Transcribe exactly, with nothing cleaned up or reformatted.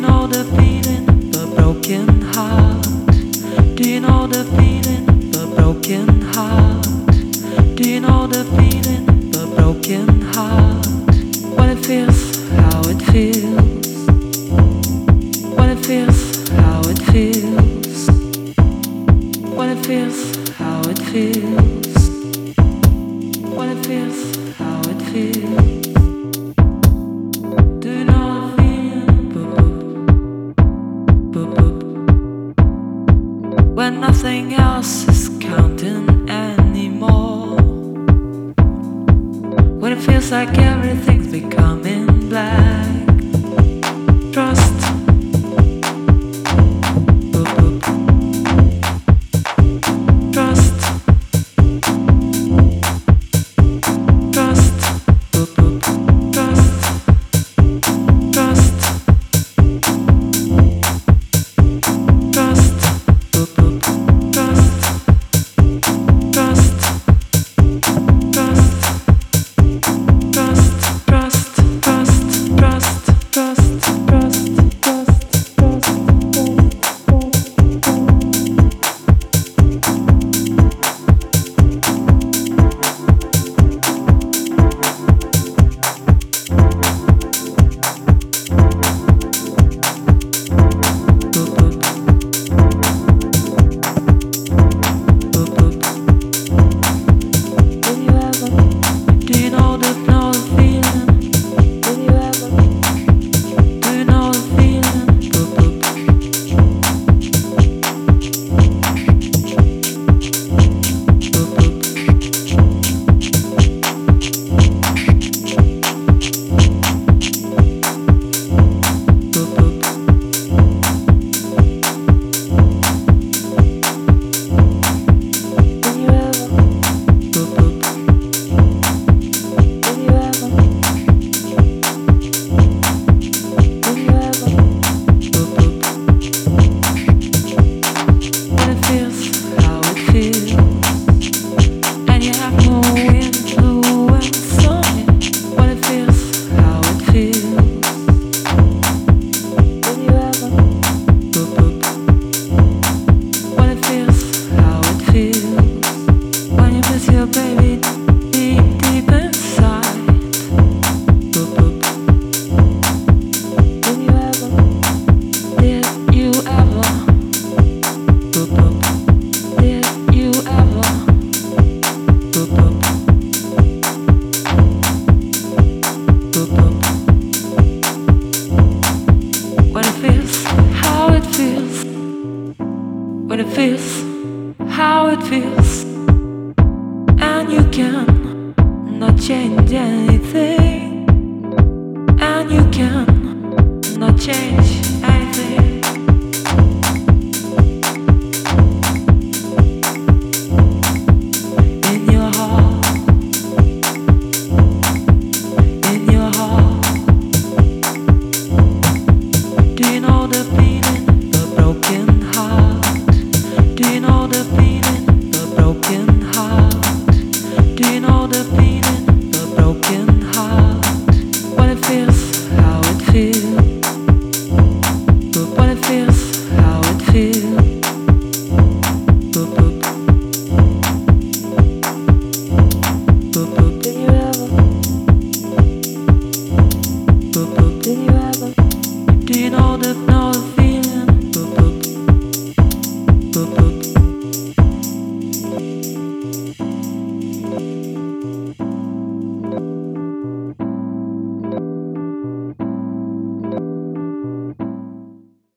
know the feeling, the broken heart? Do you know the feeling, the broken heart? Do you know the feeling, the broken heart? What it feels, how it feels. What it feels, how it feels. What it feels, how it feels. What it feels, how it feels. Do you know the feeling? Boop, boop, boop, boop. When nothing else is counting anymore. When it feels like everything's becoming black. Trust. Boop, boop. Trust. Trust. Boop, boop. Trust. Trust. Trust. Boop, boop. Trust. Trust. Trust. Trust, trust, trust, trust, trust, trust, trust, trust, do you know the know the feeling? Do you ever? Do you know the feeling? Boop, boop. Boop, boop. Boop, boop. Do you ever? Boop, boop. Do you ever? Do you ever? Boop, boop. What it feels, how it feels. And you have no influence on it. What it feels, how it feels. Do you ever? Boop, boop. What it feels, how it feels. When you miss your baby deep, deep inside. Boop, boop. Did you ever? Did you ever? Boop, boop. Did you ever? Boop, boop. Boop, boop. When it feels, how it feels. When it feels, how it feels. And you can not change anything. And you can not change anything. In your heart. In your heart. Do you know the feeling?